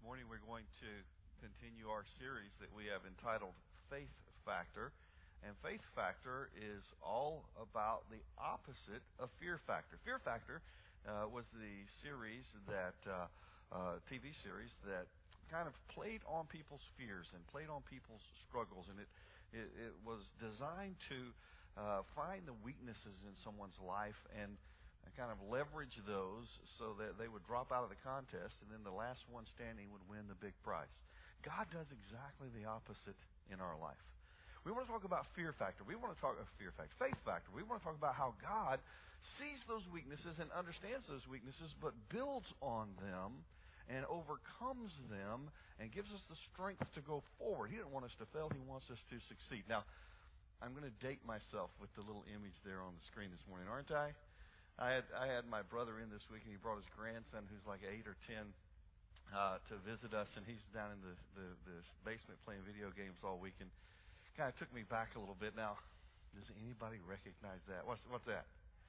morning we're going to continue our series that we have entitled Faith Factor. And Faith Factor is all about the opposite of Fear Factor. Fear Factor was the series that, TV series that kind of played on people's fears and played on people's struggles. And it was designed to find the weaknesses in someone's life and kind of leverage those so that they would drop out of the contest, and then the last one standing would win the big prize. God does exactly the opposite in our life. We want to talk about fear factor. We want to talk about faith factor. We want to talk about how God sees those weaknesses and understands those weaknesses, but builds on them and overcomes them and gives us the strength to go forward. He didn't want us to fail. He wants us to succeed. Now, I'm going to date myself with the little image there on the screen this morning, aren't I? I had my brother in this week, and he brought his grandson, who's like 8 or 10, to visit us, and he's down in the basement playing video games all week, and kind of took me back a little bit. Now, does anybody recognize that? What's that?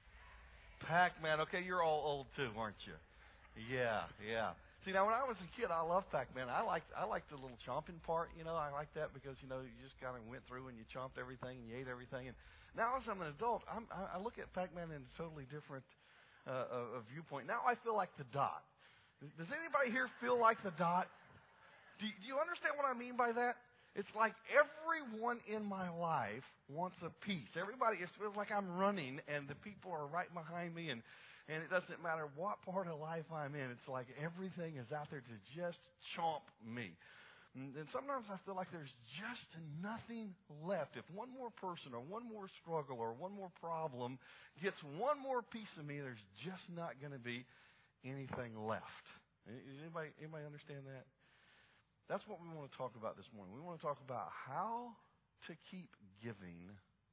Pac-Man. Okay, you're all old too, aren't you? Yeah. See, now when I was a kid, I loved Pac-Man. I liked the little chomping part. I like that because you just kind of went through and you chomped everything and you ate everything. And now as I'm an adult, I look at Pac-Man in a totally different viewpoint. Now I feel like the Dot. Does anybody here feel like the Dot? Do you understand what I mean by that? It's like everyone in my life wants a piece. It feels like I'm running and the people are right behind me, and it doesn't matter what part of life I'm in. It's like everything is out there to just chomp me. And sometimes I feel like there's just nothing left. If one more person or one more struggle or one more problem gets one more piece of me, there's just not going to be anything left. Anybody understand that? That's what we want to talk about this morning. We want to talk about how to keep giving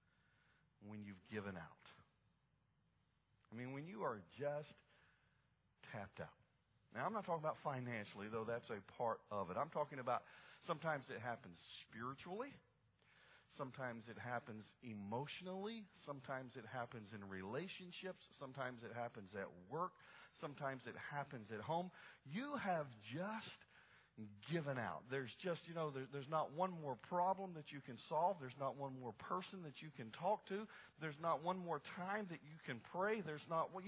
when you've given out. I mean, when you are just tapped out. Now, I'm not talking about financially, though that's a part of it. I'm talking about sometimes it happens spiritually. Sometimes it happens emotionally. Sometimes it happens in relationships. Sometimes it happens at work. Sometimes it happens at home. You have just given out. There's just, there's not one more problem that you can solve. There's not one more person that you can talk to. There's not one more time that you can pray. There's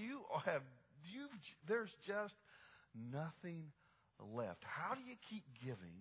just nothing left. How do you keep giving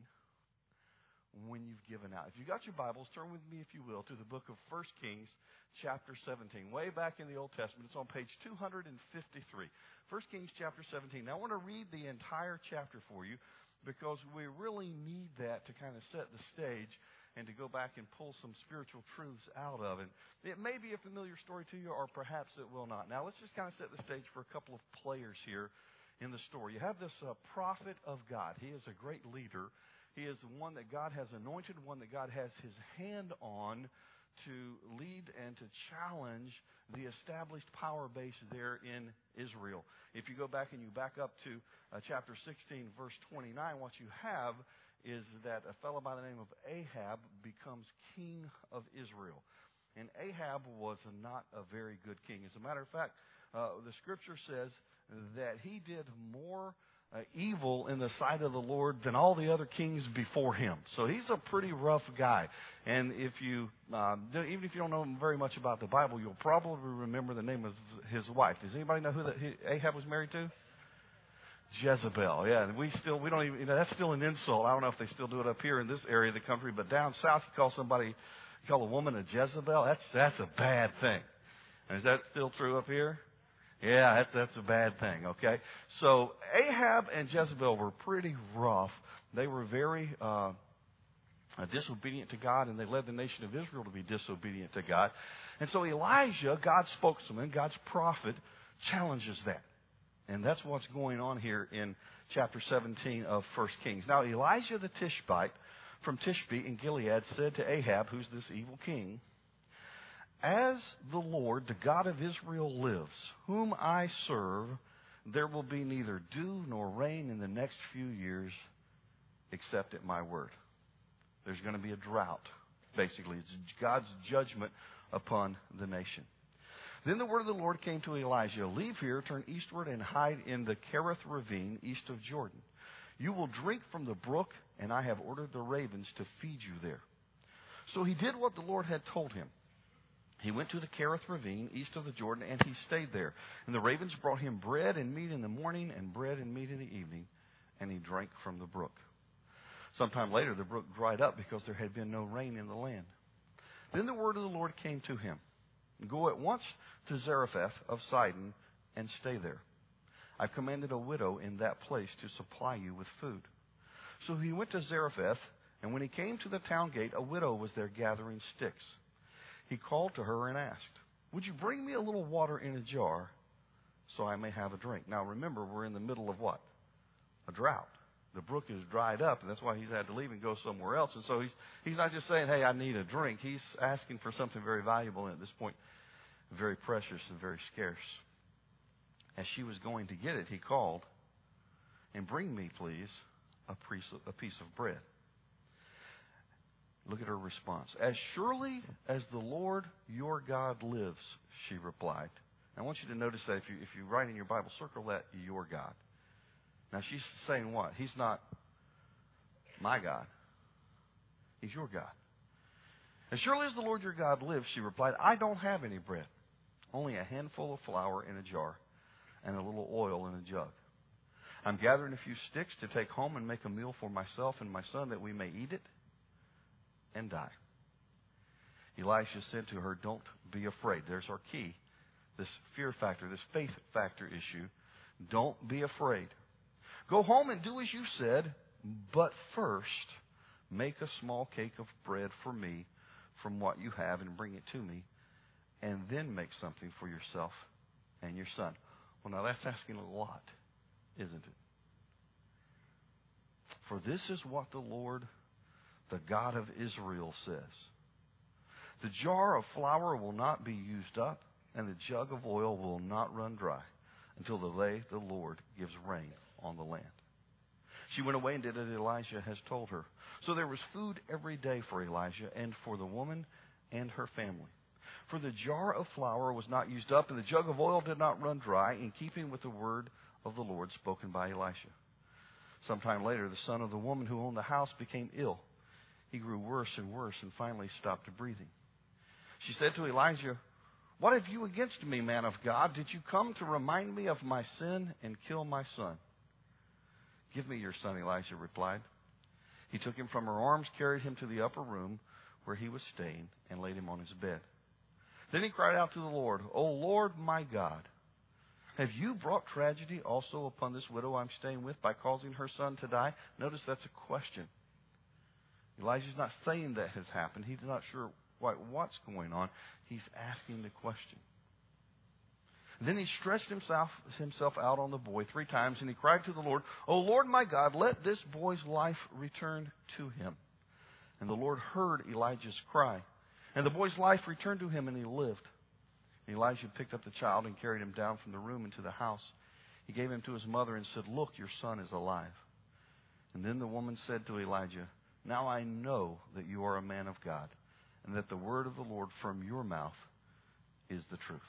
when you've given out? If you got your Bibles, turn with me, if you will, to the book of 1 Kings, chapter 17. Way back in the Old Testament. It's on page 253. 1 Kings, chapter 17. Now, I want to read the entire chapter for you because we really need that to kind of set the stage and to go back and pull some spiritual truths out of it. It may be a familiar story to you, or perhaps it will not. Now, let's just kind of set the stage for a couple of players here in the story. You have this prophet of God. He is a great leader. He is one that God has anointed, one that God has his hand on to lead and to challenge the established power base there in Israel. If you go back and you back up to chapter 16, verse 29, what you have is that a fellow by the name of Ahab becomes king of Israel. And Ahab was not a very good king. As a matter of fact, the scripture says that he did more evil in the sight of the Lord than all the other kings before him. So he's a pretty rough guy. And if you, even if you don't know very much about the Bible, you'll probably remember the name of his wife. Does anybody know who Ahab was married to? Jezebel. Yeah, we don't even, that's still an insult. I don't know if they still do it up here in this area of the country, but down south, you call a woman a Jezebel. That's a bad thing. And is that still true up here? Yeah, that's a bad thing, okay? So Ahab and Jezebel were pretty rough. They were very disobedient to God, and they led the nation of Israel to be disobedient to God. And so Elijah, God's spokesman, God's prophet, challenges that. And that's what's going on here in chapter 17 of 1 Kings. Now, Elijah the Tishbite from Tishbe in Gilead said to Ahab, who's this evil king, "As the Lord, the God of Israel, lives, whom I serve, there will be neither dew nor rain in the next few years except at my word." There's going to be a drought, basically. It's God's judgment upon the nation. Then the word of the Lord came to Elijah, "Leave here, turn eastward, and hide in the Kerith ravine east of Jordan. You will drink from the brook, and I have ordered the ravens to feed you there." So he did what the Lord had told him. He went to the Kerith ravine east of the Jordan, and he stayed there. And the ravens brought him bread and meat in the morning and bread and meat in the evening, and he drank from the brook. Sometime later, the brook dried up because there had been no rain in the land. Then the word of the Lord came to him. "Go at once to Zarephath of Sidon and stay there. I've commanded a widow in that place to supply you with food." So he went to Zarephath, and when he came to the town gate, a widow was there gathering sticks. He called to her and asked, "Would you bring me a little water in a jar so I may have a drink?" Now remember, we're in the middle of what? A drought. The brook is dried up, and that's why he's had to leave and go somewhere else. And so he's not just saying, "Hey, I need a drink." He's asking for something very valuable, and at this point, very precious and very scarce. As she was going to get it, he called, "And bring me, please, a piece of bread." Look at her response. "As surely as the Lord your God lives," she replied. I want you to notice that if you write in your Bible, circle that, your God. Now she's saying what? He's not my God. He's your God. "As surely as the Lord your God lives," she replied, "I don't have any bread, only a handful of flour in a jar and a little oil in a jug. I'm gathering a few sticks to take home and make a meal for myself and my son that we may eat it and die." Elisha said to her, "Don't be afraid." There's our key. This fear factor, this faith factor issue. Don't be afraid. "Go home and do as you said, but first make a small cake of bread for me from what you have and bring it to me, and then make something for yourself and your son." Well, now that's asking a lot, isn't it? "For this is what the Lord, the God of Israel, says. The jar of flour will not be used up, and the jug of oil will not run dry until the day the Lord gives rain on the land." She went away and did as Elijah has told her. So there was food every day for Elijah and for the woman and her family. For the jar of flour was not used up, and the jug of oil did not run dry, in keeping with the word of the Lord spoken by Elisha. Sometime later, the son of the woman who owned the house became ill. He grew worse and worse and finally stopped breathing. She said to Elijah, "What have you against me, man of God? Did you come to remind me of my sin and kill my son?" "Give me your son," Elijah replied. He took him from her arms, carried him to the upper room where he was staying, and laid him on his bed. Then he cried out to the Lord, "O Lord my God, have you brought tragedy also upon this widow I'm staying with by causing her son to die?" Notice that's a question. Elijah's not saying that has happened. He's not sure quite what's going on. He's asking the question. Then he stretched himself out on the boy 3 times, and he cried to the Lord, "O Lord my God, let this boy's life return to him." And the Lord heard Elijah's cry, and the boy's life returned to him, and he lived. And Elijah picked up the child and carried him down from the room into the house. He gave him to his mother and said, "Look, your son is alive." And then the woman said to Elijah, "Now I know that you are a man of God, and that the word of the Lord from your mouth is the truth."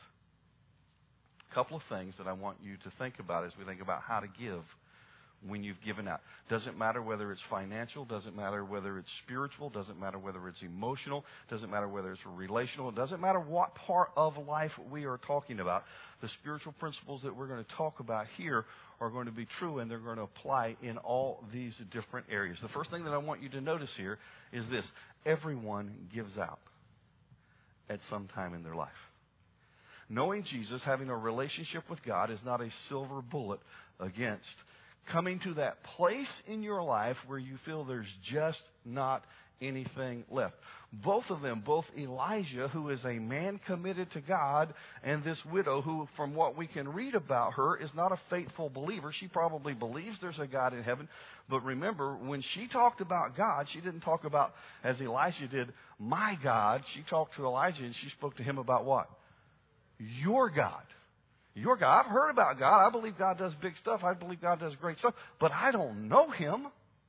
A couple of things that I want you to think about as we think about how to give when you've given out. Doesn't matter whether it's financial, doesn't matter whether it's spiritual, doesn't matter whether it's emotional, doesn't matter whether it's relational, it doesn't matter what part of life we are talking about. The spiritual principles that we're going to talk about here are going to be true, and they're going to apply in all these different areas. The first thing that I want you to notice here is this: everyone gives out at some time in their life. Knowing Jesus, having a relationship with God, is not a silver bullet against coming to that place in your life where you feel there's just not anything left. Both of them, both Elijah, who is a man committed to God, and this widow who, from what we can read about her, is not a faithful believer. She probably believes there's a God in heaven. But remember, when she talked about God, she didn't talk about, as Elisha did, my God. She talked to Elijah, and she spoke to him about what? Your God. Your God. I've heard about God. I believe God does big stuff. I believe God does great stuff. But I don't know Him.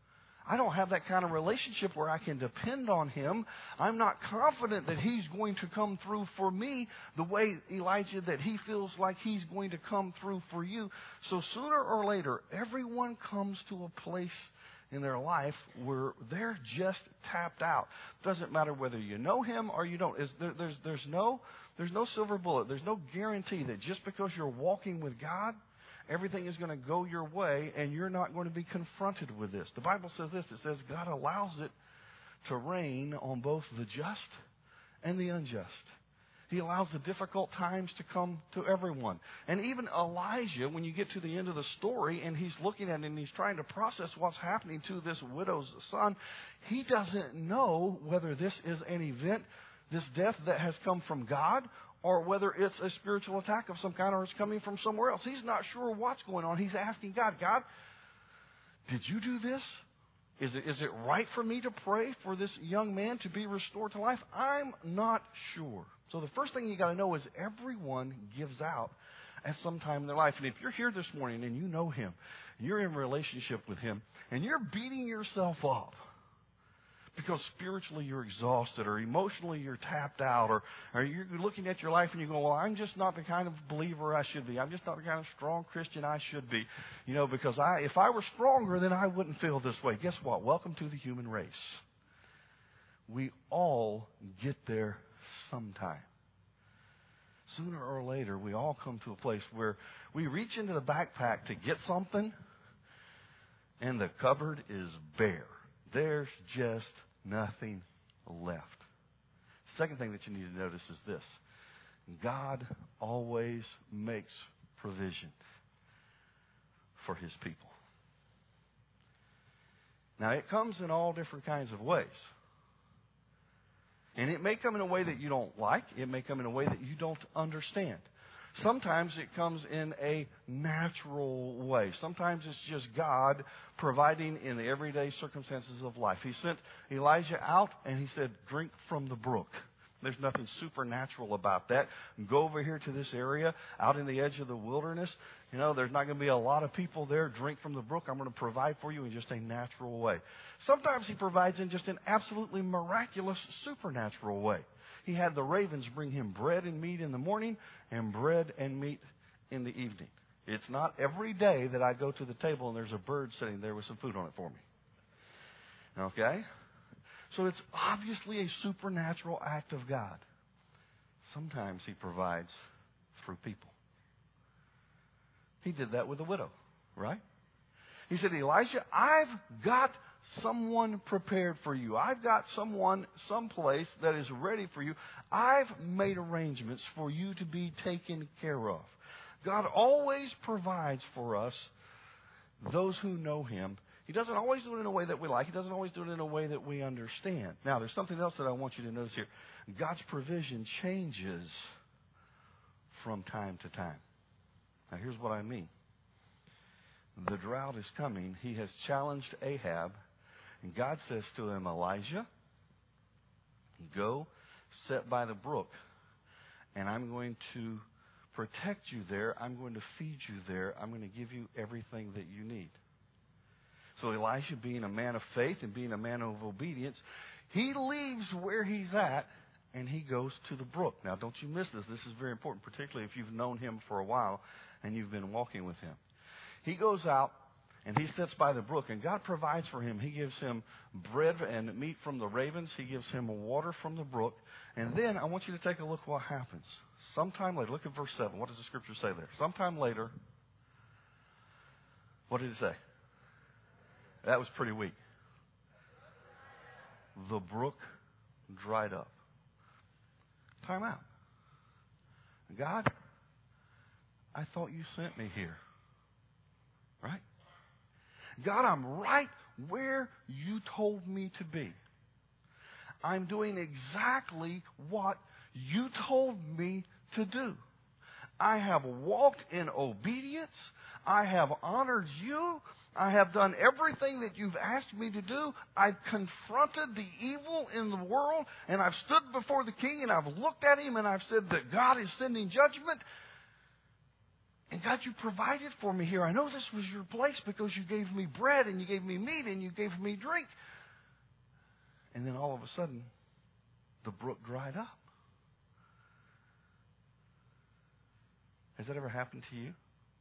I don't have that kind of relationship where I can depend on him. I'm not confident that he's going to come through for me the way, Elijah, that he feels like he's going to come through for you. So sooner or later, everyone comes to a place in their life where they're just tapped out. Doesn't matter whether you know him or you don't. There's no silver bullet. There's no guarantee that just because you're walking with God, everything is going to go your way and you're not going to be confronted with this. The Bible says this. It says God allows it to rain on both the just and the unjust. He allows the difficult times to come to everyone. And even Elijah, when you get to the end of the story and he's looking at it and he's trying to process what's happening to this widow's son, he doesn't know whether this is an event, this death that has come from God, or whether it's a spiritual attack of some kind or it's coming from somewhere else. He's not sure what's going on. He's asking God, did you do this? Is it right for me to pray for this young man to be restored to life? I'm not sure. So the first thing you got to know is everyone gives out at some time in their life. And if you're here this morning and you know him, and you're in a relationship with him, and you're beating yourself up because spiritually you're exhausted, or emotionally you're tapped out, or you're looking at your life and you go, well, I'm just not the kind of believer I should be. I'm just not the kind of strong Christian I should be. Because if I were stronger, then I wouldn't feel this way. Guess what? Welcome to the human race. We all get there sometime. Sooner or later, we all come to a place where we reach into the backpack to get something, and the cupboard is bare. There's just nothing left. Second thing that you need to notice is this. God always makes provision for his people. Now, it comes in all different kinds of ways. And it may come in a way that you don't like. It may come in a way that you don't understand. Sometimes it comes in a natural way. Sometimes it's just God providing in the everyday circumstances of life. He sent Elijah out and he said, drink from the brook. There's nothing supernatural about that. Go over here to this area out in the edge of the wilderness. There's not going to be a lot of people there. Drink from the brook. I'm going to provide for you in just a natural way. Sometimes he provides in just an absolutely miraculous supernatural way. He had the ravens bring him bread and meat in the morning and bread and meat in the evening. It's not every day that I go to the table and there's a bird sitting there with some food on it for me. Okay? So it's obviously a supernatural act of God. Sometimes he provides through people. He did that with the widow, right? He said, Elijah, I've got someone prepared for you. I've got someone someplace that is ready for you. I've made arrangements for you to be taken care of. God always provides for us, those who know him. He doesn't always do it in a way that we like. He doesn't always do it in a way that we understand. Now, there's something else that I want you to notice here. God's provision changes from time to time. Now, here's what I mean. The drought is coming. He has challenged Ahab. And God says to him, Elijah, go sit by the brook. And I'm going to protect you there. I'm going to feed you there. I'm going to give you everything that you need. So Elisha, being a man of faith and being a man of obedience, he leaves where he's at and he goes to the brook. Now, don't you miss this. This is very important, particularly if you've known him for a while and you've been walking with him. He goes out and he sits by the brook, and God provides for him. He gives him bread and meat from the ravens. He gives him water from the brook. And then I want you to take a look at what happens. Sometime later, look at verse 7. What does the scripture say there? Sometime later, what did it say? That was pretty weak. The brook dried up. Time out. God, I thought you sent me here. Right? God, I'm right where you told me to be. I'm doing exactly what you told me to do. I have walked in obedience. I have honored you. I have done everything that you've asked me to do. I've confronted the evil in the world, and I've stood before the king, and I've looked at him, and I've said that God is sending judgment. And God, you provided for me here. I know this was your place because you gave me bread and you gave me meat and you gave me drink. And then all of a sudden, the brook dried up. Has that ever happened to you?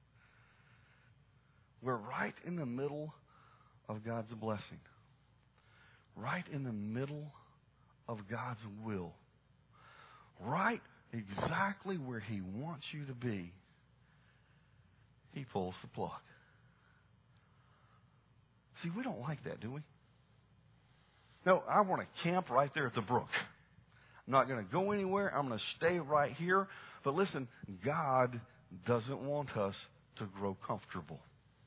We're right in the middle of God's blessing. Right in the middle of God's will. Right exactly where He wants you to be. He pulls the plug. See, we don't like that, do we? No, I want to camp right there at the brook. I'm not going to go anywhere. I'm going to stay right here. But listen, God doesn't want us to grow comfortable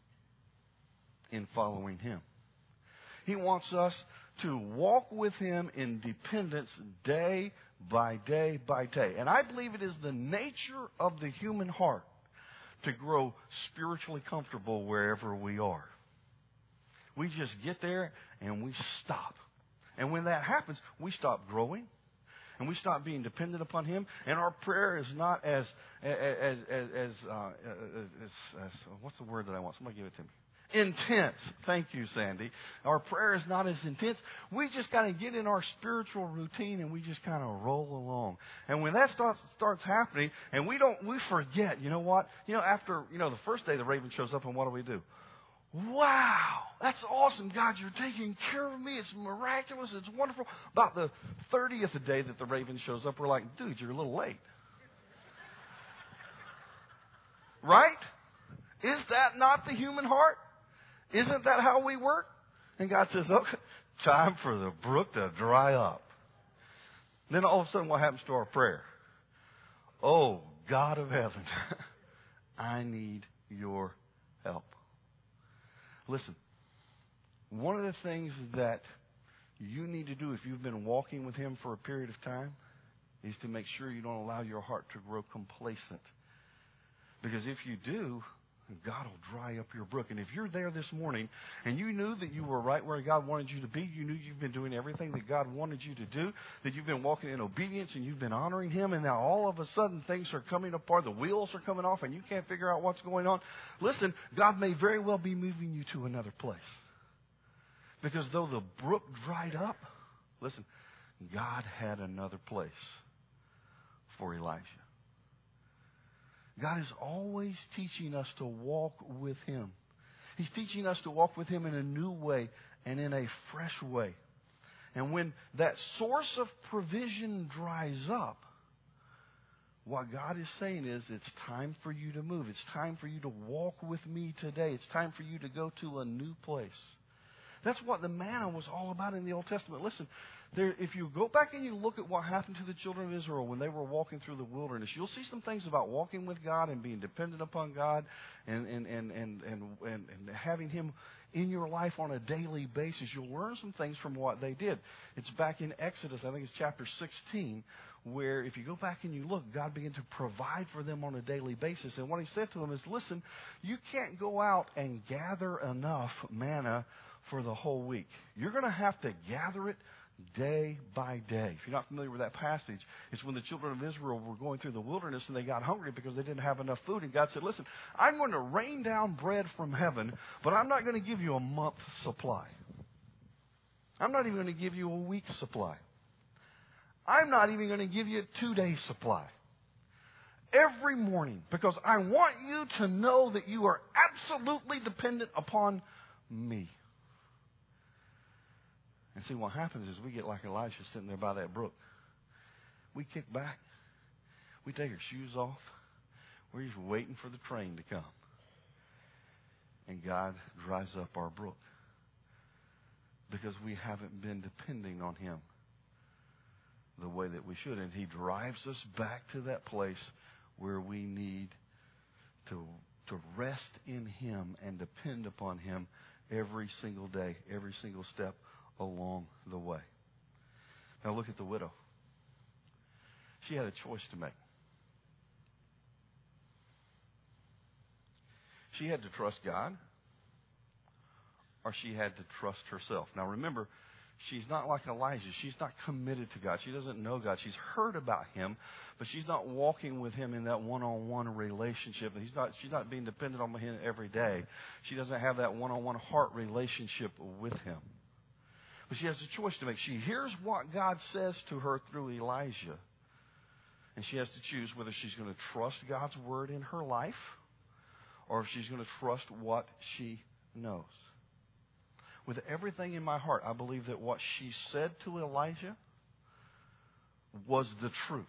in following Him. He wants us to walk with Him in dependence day by day by day. And I believe it is the nature of the human heart to grow spiritually comfortable wherever we are. We just get there and we stop. And when that happens, we stop growing. And we stop being dependent upon Him. And our prayer is not as what's the word that I want? Somebody give it to me. Intense. Thank you, Sandy. Our prayer is not as intense. We just kind of get in our spiritual routine and we just kind of roll along. And when that starts happening, and we forget, you know what? After, the first day the raven shows up, and what do? Wow, that's awesome. God, you're taking care of me. It's miraculous. It's wonderful. About the 30th day that the raven shows up, we're like, dude, you're a little late. Right? Is that not the human heart? Isn't that how we work? And God says, okay, time for the brook to dry up. Then all of a sudden, what happens to our prayer? Oh, God of heaven, I need your help. Listen, one of the things that you need to do if you've been walking with Him for a period of time is to make sure you don't allow your heart to grow complacent. Because if you do, God will dry up your brook. And if you're there this morning and you knew that you were right where God wanted you to be, you knew you've been doing everything that God wanted you to do, that you've been walking in obedience and you've been honoring Him, and now all of a sudden things are coming apart, the wheels are coming off, and you can't figure out what's going on. Listen, God may very well be moving you to another place. Because though the brook dried up, listen, God had another place for Elijah. God is always teaching us to walk with Him. He's teaching us to walk with Him in a new way and in a fresh way. And when that source of provision dries up, what God is saying is, it's time for you to move. It's time for you to walk with me today. It's time for you to go to a new place. That's what the manna was all about in the Old Testament. Listen, if you go back and you look at what happened to the children of Israel when they were walking through the wilderness, you'll see some things about walking with God and being dependent upon God and having Him in your life on a daily basis. You'll learn some things from what they did. It's back in Exodus, I think it's chapter 16, where if you go back and you look, God began to provide for them on a daily basis. And what He said to them is, listen, you can't go out and gather enough manna for the whole week. You're going to have to gather it day by day. If you're not familiar with that passage, it's when the children of Israel were going through the wilderness and they got hungry because they didn't have enough food. And God said, listen, I'm going to rain down bread from heaven, but I'm not going to give you a month's supply. I'm not even going to give you a week's supply. I'm not even going to give you a 2-day supply. Every morning, because I want you to know that you are absolutely dependent upon me. And see, what happens is we get like Elisha sitting there by that brook. We kick back. We take our shoes off. We're just waiting for the train to come. And God dries up our brook. Because we haven't been depending on Him the way that we should. And He drives us back to that place where we need to rest in Him and depend upon Him every single day, every single step along the way. Now look at the widow. She had a choice to make. She had to trust God, or she had to trust herself. Now remember, She's not like Elijah. She's not committed to God. She doesn't know God. She's heard about Him, but she's not walking with Him in that one-on-one relationship. And she's not being dependent on Him every day. She doesn't have that one-on-one heart relationship with Him. But she has a choice to make. She hears what God says to her through Elijah. And she has to choose whether she's going to trust God's word in her life or if she's going to trust what she knows. With everything in my heart, I believe that what she said to Elijah was the truth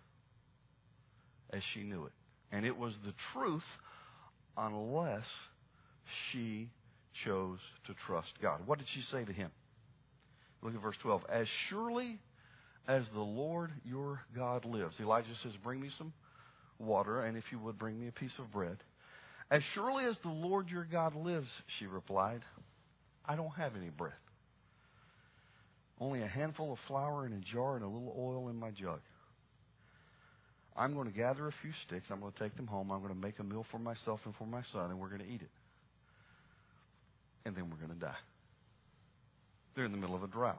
as she knew it. And it was the truth unless she chose to trust God. What did she say to him? Look at verse 12. As surely as the Lord your God lives. Elijah says, bring me some water, and if you would, bring me a piece of bread. As surely as the Lord your God lives, she replied, I don't have any bread. Only a handful of flour in a jar and a little oil in my jug. I'm going to gather a few sticks. I'm going to take them home. I'm going to make a meal for myself and for my son, and we're going to eat it. And then we're going to die. They're in the middle of a drought.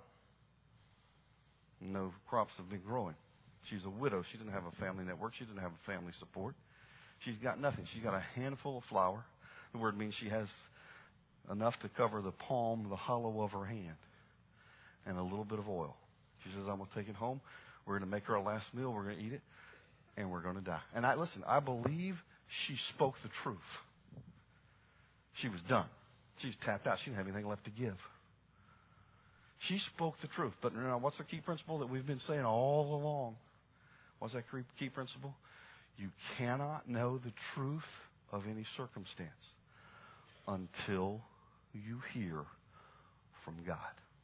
No crops have been growing. She's a widow. She didn't have a family network. She didn't have a family support. She's got nothing. She's got a handful of flour. The word means she has enough to cover the palm, the hollow of her hand, and a little bit of oil. She says, I'm going to take it home. We're going to make her our last meal. We're going to eat it, and we're going to die. And I believe she spoke the truth. She was done. She's tapped out. She didn't have anything left to give. She spoke the truth. But what's the key principle that we've been saying all along? What's that key principle? You cannot know the truth of any circumstance until you hear from God.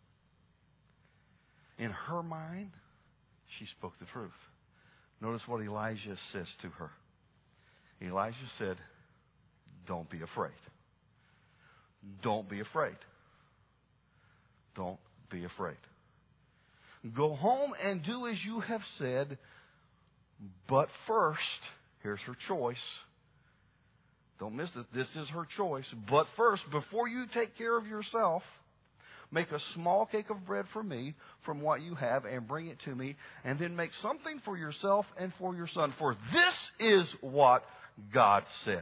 In her mind, she spoke the truth. Notice what Elijah says to her. Elijah said, don't be afraid. Don't be afraid. Don't be afraid. Go home and do as you have said, but first, here's her choice. Don't miss it. This is her choice. But first, before you take care of yourself, make a small cake of bread for me from what you have and bring it to me. And then make something for yourself and for your son. For this is what God says.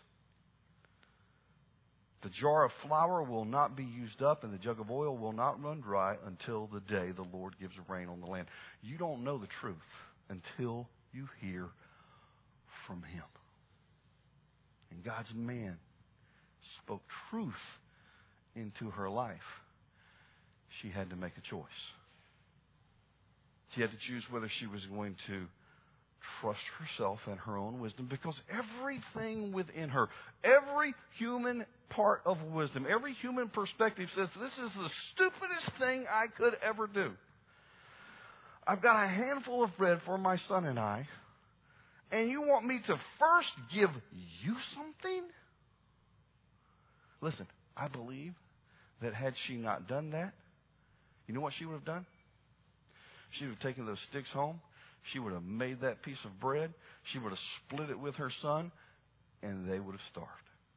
The jar of flour will not be used up and the jug of oil will not run dry until the day the Lord gives rain on the land. You don't know the truth until you hear from Him. And God's man spoke truth into her life. She had to make a choice. She had to choose whether she was going to trust herself and her own wisdom, because everything within her, every human part of wisdom, every human perspective says, this is the stupidest thing I could ever do. I've got a handful of bread for my son and I, and you want me to first give you something? Listen, I believe that had she not done that, you know what she would have done? She would have taken those sticks home. She would have made that piece of bread. She would have split it with her son, and they would have starved.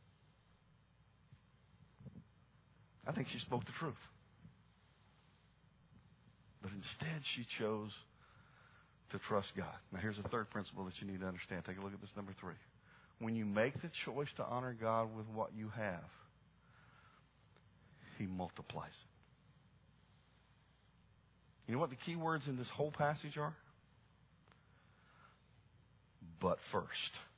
I think she spoke the truth. But instead, she chose to trust God. Now, here's a third principle that you need to understand. Take a look at this, number 3. When you make the choice to honor God with what you have, He multiplies it. You know what the key words in this whole passage are? But first.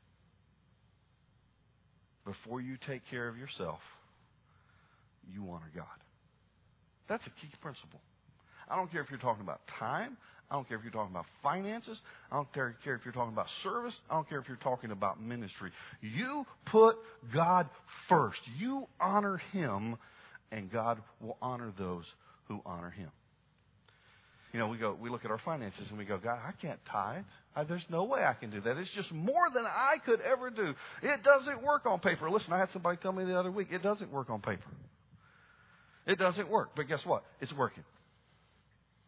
Before you take care of yourself, you honor God. That's a key principle. I don't care if you're talking about time. I don't care if you're talking about finances. I don't care if you're talking about service. I don't care if you're talking about ministry. You put God first. You honor Him, and God will honor those who honor Him. You know, we look at our finances and we go, God, I can't tithe. There's no way I can do that. It's just more than I could ever do. It doesn't work on paper. Listen, I had somebody tell me the other week, it doesn't work on paper. It doesn't work. But guess what? It's working.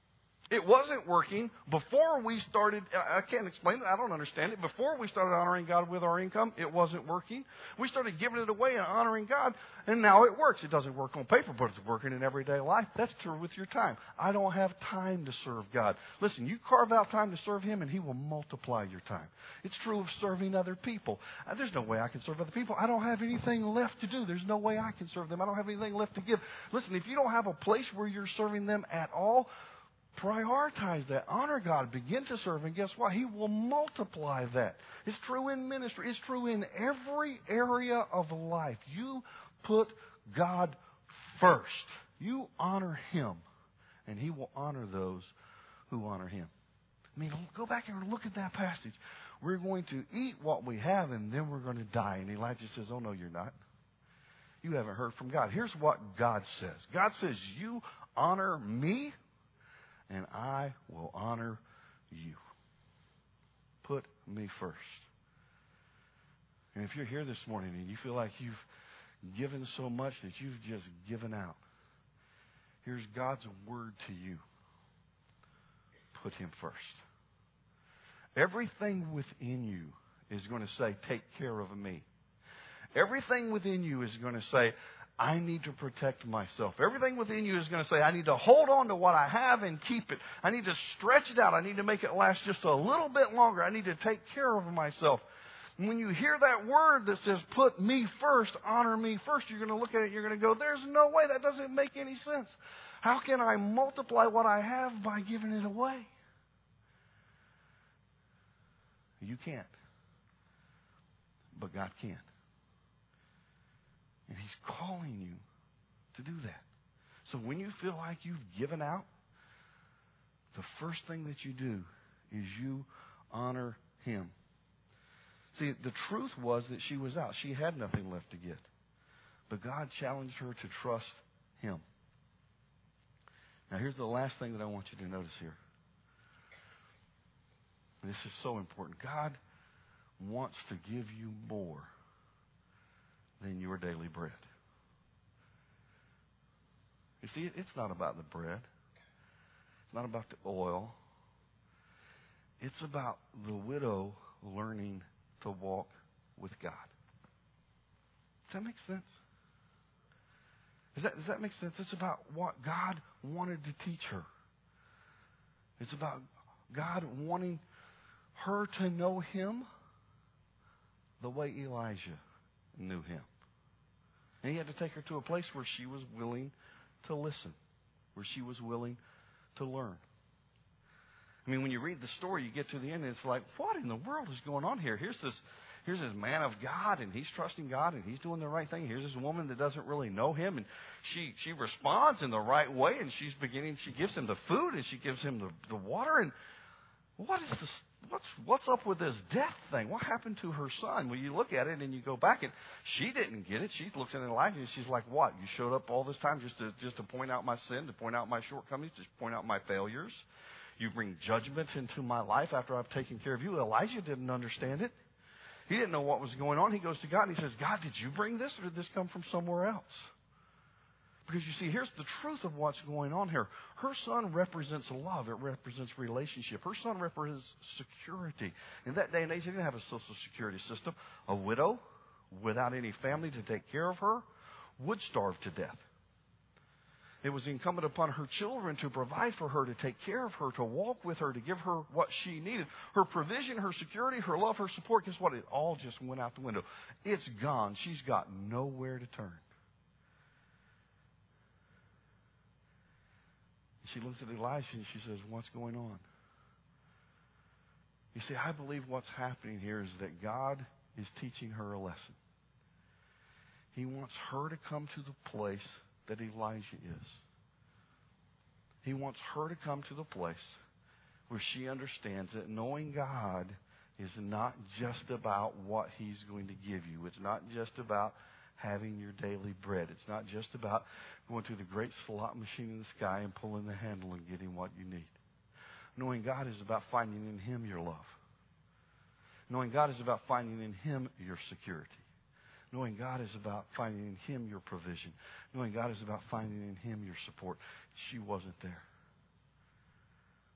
It wasn't working before we started. I can't explain it. I don't understand it. Before we started honoring God with our income, it wasn't working. We started giving it away and honoring God, and now it works. It doesn't work on paper, but it's working in everyday life. That's true with your time. I don't have time to serve God. Listen, you carve out time to serve Him, and He will multiply your time. It's true of serving other people. There's no way I can serve other people. I don't have anything left to do. There's no way I can serve them. I don't have anything left to give. Listen, if you don't have a place where you're serving them at all, prioritize that. Honor God. Begin to serve. And guess what? He will multiply that. It's true in ministry. It's true in every area of life. You put God first. You honor Him. And He will honor those who honor Him. I mean, go back and look at that passage. We're going to eat what we have, and then we're going to die. And Elijah says, oh, no, you're not. You haven't heard from God. Here's what God says. God says, you honor me, and I will honor you. Put me first. And if you're here this morning and you feel like you've given so much that you've just given out, here's God's word to you. Put Him first. Everything within you is going to say, take care of me. Everything within you is going to say, I need to protect myself. Everything within you is going to say, I need to hold on to what I have and keep it. I need to stretch it out. I need to make it last just a little bit longer. I need to take care of myself. And when you hear that word that says, put me first, honor me first, you're going to look at it and you're going to go, there's no way. That doesn't make any sense. How can I multiply what I have by giving it away? You can't. But God can. And He's calling you to do that. So when you feel like you've given out, the first thing that you do is you honor Him. See, the truth was that she was out. She had nothing left to give. But God challenged her to trust Him. Now here's the last thing that I want you to notice here. This is so important. God wants to give you more than your daily bread. You see, it's not about the bread. It's not about the oil. It's about the widow learning to walk with God. Does that make sense? Does that make sense? It's about what God wanted to teach her. It's about God wanting her to know Him the way Elijah knew Him. And He had to take her to a place where she was willing to listen, where she was willing to learn. I mean, when you read the story, you get to the end, and it's like, what in the world is going on here? Here's this man of God, and he's trusting God, and he's doing the right thing. Here's this woman that doesn't really know him, and she responds in the right way, and she gives him the food, and she gives him the water, and what is this? What's up with this death thing? What happened to her son? Well, you look at it and you go back, and she didn't get it. She looks at Elijah and she's like, "What? You showed up all this time just to point out my sin, to point out my shortcomings, to point out my failures. You bring judgment into my life after I've taken care of you." Elijah didn't understand it. He didn't know what was going on. He goes to God and he says, "God, did you bring this, or did this come from somewhere else?" Because you see, here's the truth of what's going on here. Her son represents love. It represents relationship. Her son represents security. In that day and age, they didn't have a social security system. A widow without any family to take care of her would starve to death. It was incumbent upon her children to provide for her, to take care of her, to walk with her, to give her what she needed. Her provision, her security, her love, her support, guess what? It all just went out the window. It's gone. She's got nowhere to turn. She looks at Elisha and she says, "What's going on?" You see, I believe what's happening here is that God is teaching her a lesson. He wants her to come to the place that Elijah is. He wants her to come to the place where she understands that knowing God is not just about what He's going to give you. It's not just about having your daily bread. It's not just about going to the great slot machine in the sky and pulling the handle and getting what you need. Knowing God is about finding in Him your love. Knowing God is about finding in Him your security. Knowing God is about finding in Him your provision. Knowing God is about finding in Him your support. She wasn't there.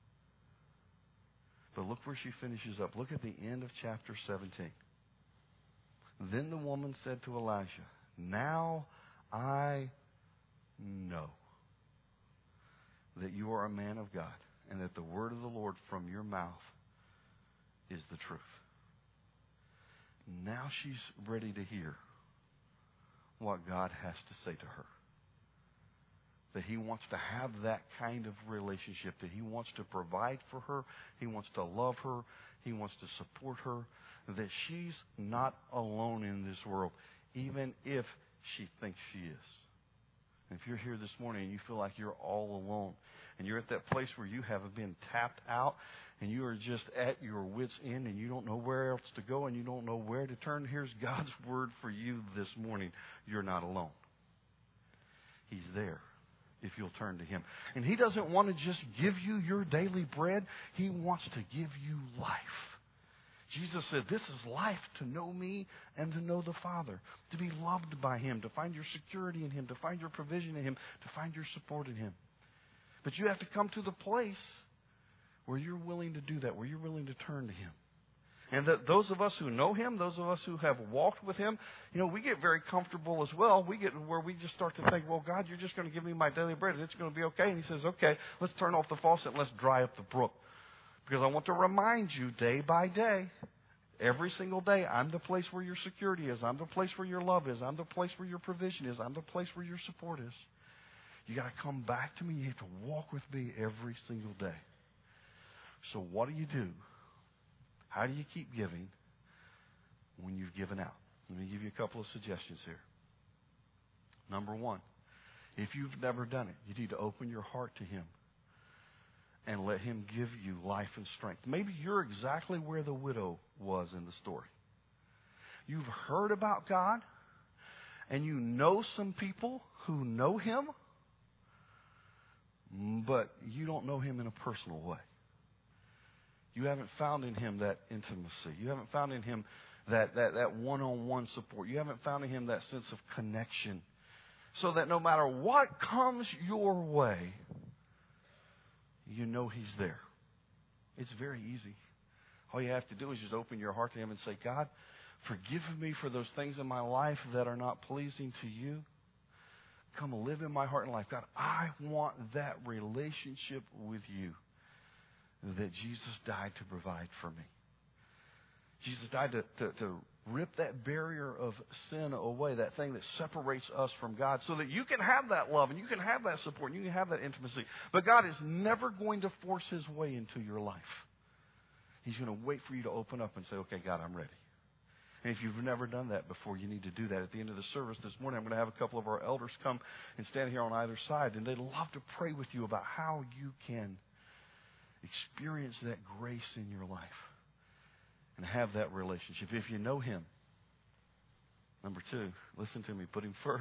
But look where she finishes up. Look at the end of chapter 17. Then the woman said to Elijah, now I know that you are a man of God, and that the word of the Lord from your mouth is the truth. Now she's ready to hear what God has to say to her. That He wants to have that kind of relationship, that He wants to provide for her, He wants to love her, He wants to support her, that she's not alone in this world, even if she thinks she is. And if you're here this morning and you feel like you're all alone, and you're at that place where you have been tapped out, and you are just at your wit's end, and you don't know where else to go, and you don't know where to turn, here's God's word for you this morning. You're not alone. He's there if you'll turn to Him. And He doesn't want to just give you your daily bread. He wants to give you life. Jesus said, this is life, to know me and to know the Father, to be loved by Him, to find your security in Him, to find your provision in Him, to find your support in Him. But you have to come to the place where you're willing to do that, where you're willing to turn to Him. And that those of us who know Him, those of us who have walked with Him, we get very comfortable as well. We get where we just start to think, well, God, you're just going to give me my daily bread and it's going to be okay. And He says, okay, let's turn off the faucet and let's dry up the brook. Because I want to remind you day by day, every single day, I'm the place where your security is. I'm the place where your love is. I'm the place where your provision is. I'm the place where your support is. You got to come back to me. You have to walk with me every single day. So what do? How do you keep giving when you've given out? Let me give you a couple of suggestions here. Number one, if you've never done it, you need to open your heart to Him and let Him give you life and strength. Maybe you're exactly where the widow was in the story. You've heard about God, and you know some people who know Him, but you don't know Him in a personal way. You haven't found in Him that intimacy. You haven't found in Him that one-on-one support. You haven't found in Him that sense of connection. So that no matter what comes your way, you know He's there. It's very easy. All you have to do is just open your heart to Him and say, God, forgive me for those things in my life that are not pleasing to you. Come live in my heart and life. God, I want that relationship with you that Jesus died to provide for me. Jesus died to rip that barrier of sin away, that thing that separates us from God, so that you can have that love and you can have that support and you can have that intimacy. But God is never going to force His way into your life. He's going to wait for you to open up and say, okay, God, I'm ready. And if you've never done that before, you need to do that. At the end of the service this morning, I'm going to have a couple of our elders come and stand here on either side, and they'd love to pray with you about how you can experience that grace in your life and have that relationship. If you know Him, number two, listen to me, put Him first.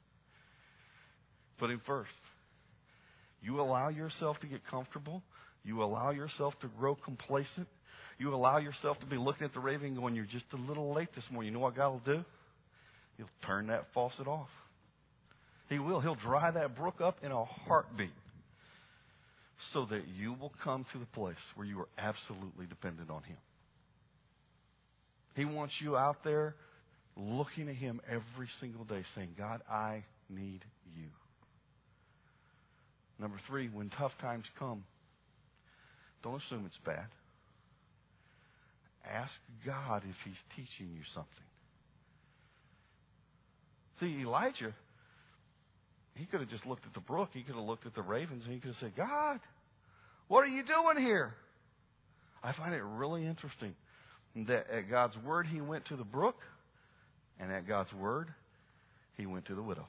Put Him first. You allow yourself to get comfortable. You allow yourself to grow complacent. You allow yourself to be looking at the raven going, you're just a little late this morning. You know what God will do? He'll turn that faucet off. He will. He'll dry that brook up in a heartbeat so that you will come to the place where you are absolutely dependent on Him. He wants you out there looking at Him every single day saying, God, I need you. Number three, when tough times come, don't assume it's bad. Ask God if He's teaching you something. See, Elijah, he could have just looked at the brook. He could have looked at the ravens, and he could have said, God, what are you doing here? I find it really interesting that at God's word, he went to the brook, and at God's word, he went to the widow.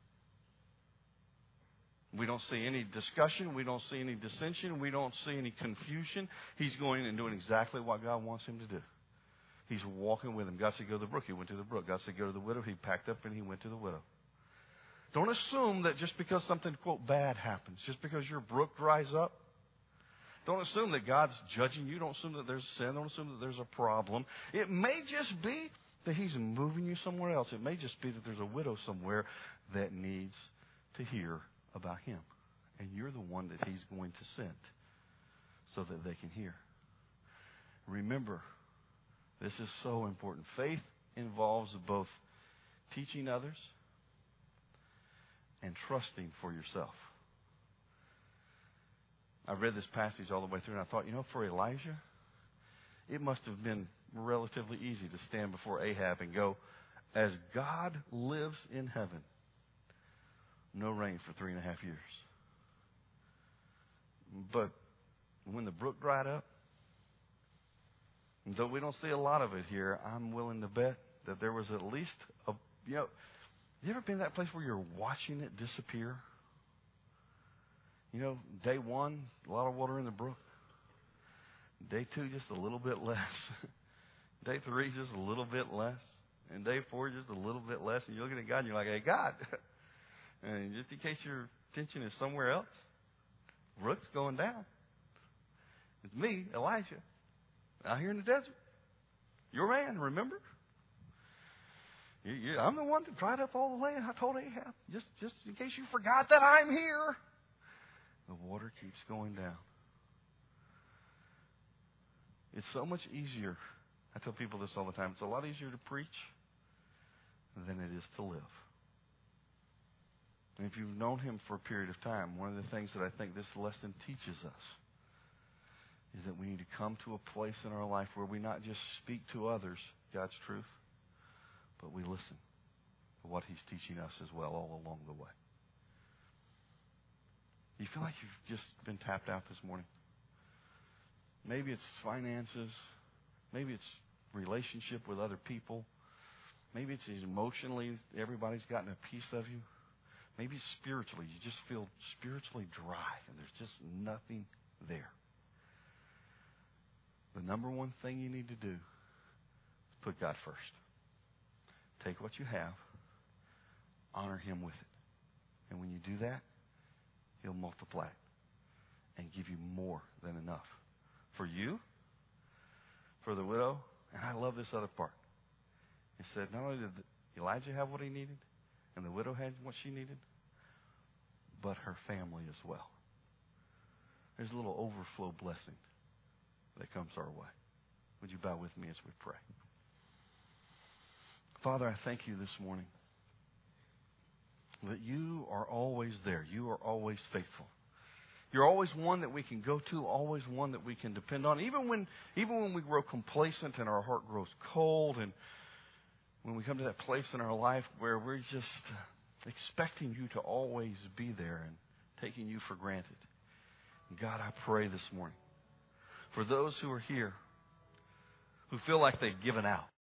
We don't see any discussion. We don't see any dissension. We don't see any confusion. He's going and doing exactly what God wants him to do. He's walking with him. God said, go to the brook. He went to the brook. God said, go to the widow. He packed up and he went to the widow. Don't assume that just because something, quote, bad happens, just because your brook dries up, don't assume that God's judging you. Don't assume that there's sin. Don't assume that there's a problem. It may just be that He's moving you somewhere else. It may just be that there's a widow somewhere that needs to hear about Him. And you're the one that He's going to send so that they can hear. remember, this is so important. Faith involves both teaching others and trusting for yourself. I read this passage all the way through, and I thought, for Elijah, it must have been relatively easy to stand before Ahab and go, as God lives in heaven, no rain for 3.5 years. But when the brook dried up, and though we don't see a lot of it here, I'm willing to bet that there was at least you ever been to that place where you're watching it disappear? Day 1, a lot of water in the brook. Day 2, just a little bit less. Day 3, just a little bit less. And day 4, just a little bit less. And you're looking at God and you're like, hey, God. And just in case your attention is somewhere else, brook's going down. It's me, Elijah, out here in the desert. Your man, remember? I'm the one that dried up all the land. I told Ahab, just in case you forgot that I'm here. The water keeps going down. It's so much easier. I tell people this all the time. It's a lot easier to preach than it is to live. And if you've known him for a period of time, one of the things that I think this lesson teaches us is that we need to come to a place in our life where we not just speak to others God's truth, but we listen to what he's teaching us as well all along the way. You feel like you've just been tapped out this morning? Maybe it's finances. Maybe it's relationship with other people. Maybe it's emotionally, everybody's gotten a piece of you. Maybe spiritually, you just feel spiritually dry and there's just nothing there. The number one thing you need to do is put God first. Take what you have, honor him with it. And when you do that, he'll multiply it and give you more than enough. For you, for the widow, and I love this other part. It said not only did Elijah have what he needed, and the widow had what she needed, but her family as well. There's a little overflow blessing that comes our way. Would you bow with me as we pray? Father, I thank you this morning that you are always there. You are always faithful. You're always one that we can go to, always one that we can depend on. Even when we grow complacent and our heart grows cold, and when we come to that place in our life where we're just expecting you to always be there and taking you for granted. God, I pray this morning for those who are here who feel like they've given out.